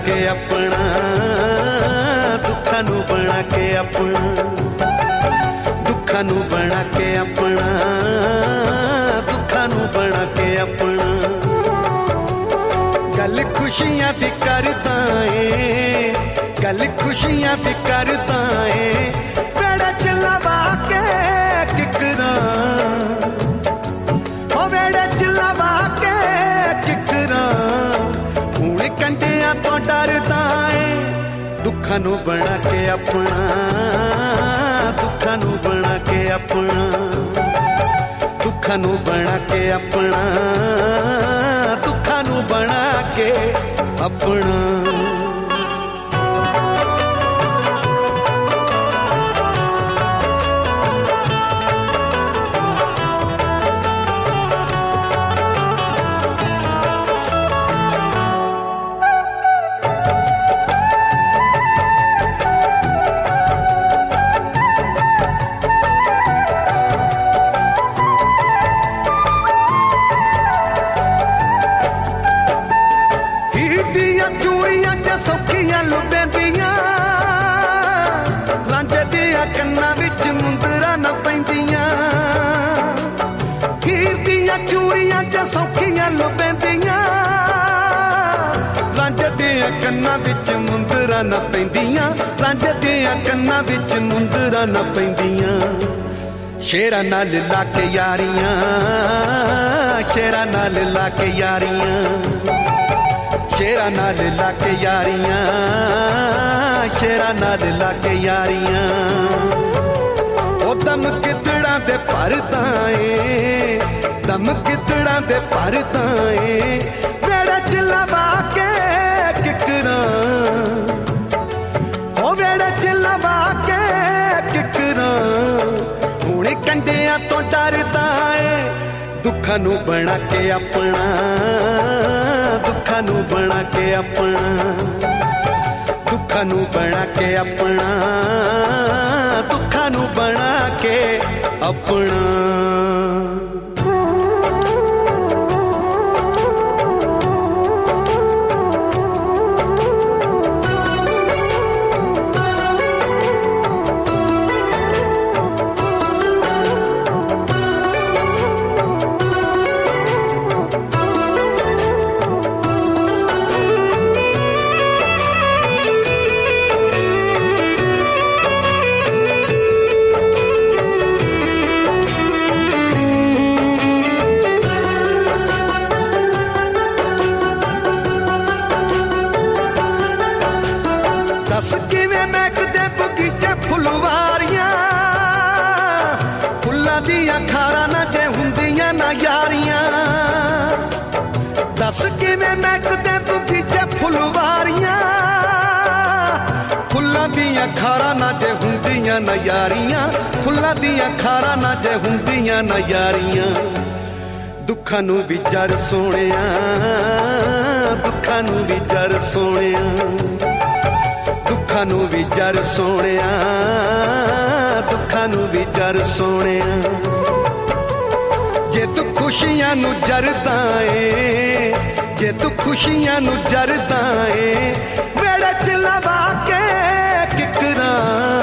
के अपना, दुखां नूं बना के अपना, दुखां नूं बना के अपना, दुखां नूं बना के अपना। गल खुशियां दी करदा ऐ, गल खुशियां दी करदा ऐ, वेड़े च लवा के किकरां, ओ वेड़े च लवा के किकरां, हुण कंडियां तो डरदा ऐ। दुखां नूं बना के अपना, दुखां नूं बना के अपना, दुखां नूं बना के अपना, दुखां नूं बना के अपना। कन्ना विच मुंदरा न पैंदियां, रांझे दियां कन्ना विच मुंदरा न पैंदियां। शेरा नाल ला के यारियां, शेरा नाल ला के यारियां, शेरा नाल ला के यारियां, शेरा नाल ला के यारियां। ओ दम कितड़ा दे भरदा ऐ, दम कितड़ा दे भरदा ऐ, वेड़े च लवा के किकरां, ओ वेड़े च लवा के किकरां, हुण कंडियां तो डरदा ऐ। दुखां नूं बना के अपना, दुखां नूं बना के अपना, दुखां नूं बना के अपना, दुखां नूं बना के अपना। दस किवें महकदे बगीचे फुलवारियां, फुल्लां दियां खारां ना जे हुंदियां ना यारियां। दस किवें महकदे बगीचे फुलवारियां, फुल्लां दियां खारां ना जे हुंदियां ना यारियां, फुल्लां दियां खारां ना जे हुंदियां ना यारियां। दुखां नूं भी जर सोहणिया, दुखां नूं भी जर सोहणिया, दुखां नूं भी जर सोहणिया, दुखां नूं भी जर सोहणिया। जे तू खुशियां नूं जरदा ऐ, जे तू खुशियां नूं जरदा ऐ, वेड़े च लवा के किकरां,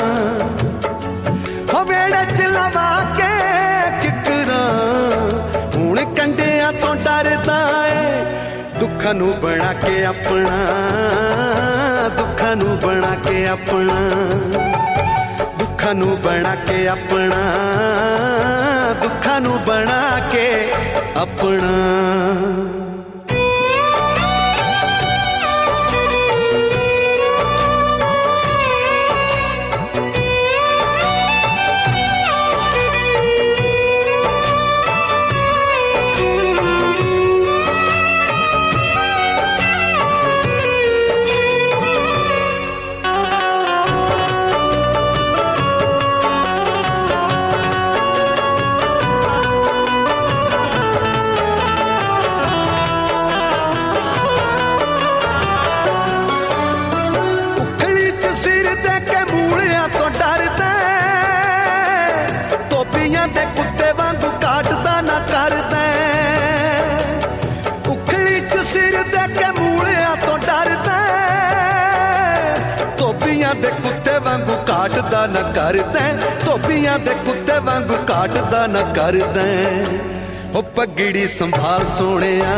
हो वेड़े च लवा के किकरां, हुण कंडियां तो डरदा ऐ। दुखां नूं बना के अपना, दुखां नूं बना के अपना, दुखां नूं बना के अपना, दुखां नूं बना के अपना। वांगू काटदा न करदै, धोबियां दे कुत्ते वांगू काटदा न करदै। ओ पगड़ी संभाल सोहणिया,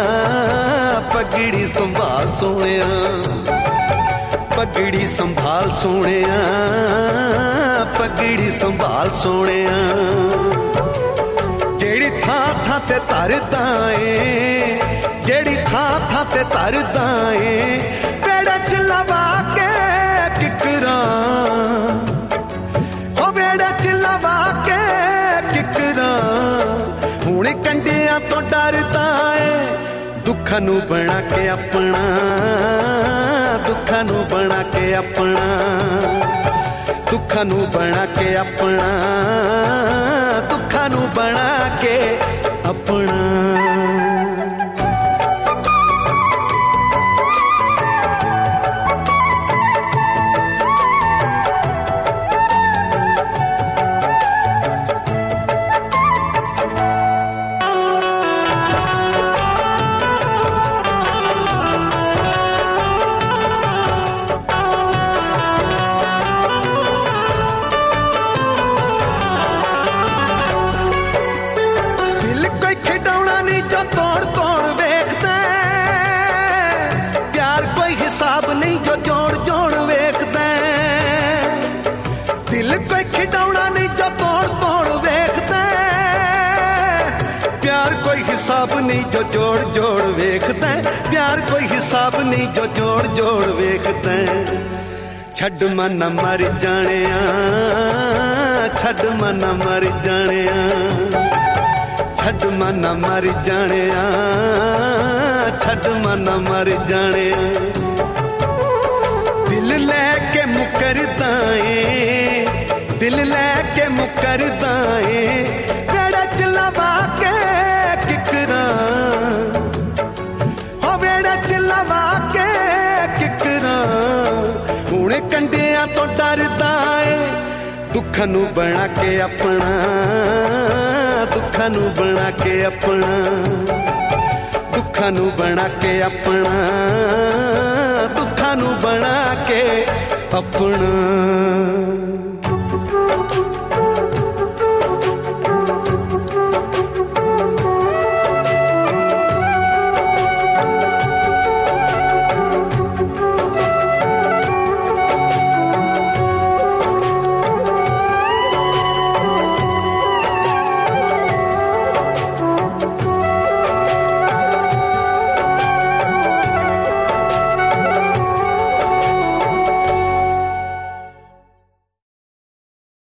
पगड़ी संभाल सोहणिया, पगड़ी संभाल सोहणिया, पगड़ी संभाल सोहणिया। जेड़ी थां थां ते तरदा ए, जेड़ी थां थां ते तरदा ए, बेड़े च लवा के किकरां, ओ बेड़े च लवा के किकरां। हुण कंडियां तो डरदा ए, दुखां नूं बना के अपना, दुखां नूं बना के अपना, दुखां नूं बना के अपना, दुखां नूं बना के अपना। हिसाब नहीं जो जोड़ जोड़ वेखदा, प्यार कोई हिसाब नहीं जो जोड़ जोड़ वेखदा। छड़ मन मर जानिया, छड़ मन मर जानिया, छड़ मन मर जानिया, छड़ मन मर जानिया। दिल लैके मुकरदा ए, दिल लैके मुकरदा ए, बेड़ा च लवा के किकरां, हो बेड़ा च लवा के किकरां। हुण कंडियां तो डरदा ए, दुखां नूं बना के अपना, दुखां नूं बना के अपना, दुखां नूं बना के अपना, दुखां नूं बना के अपना।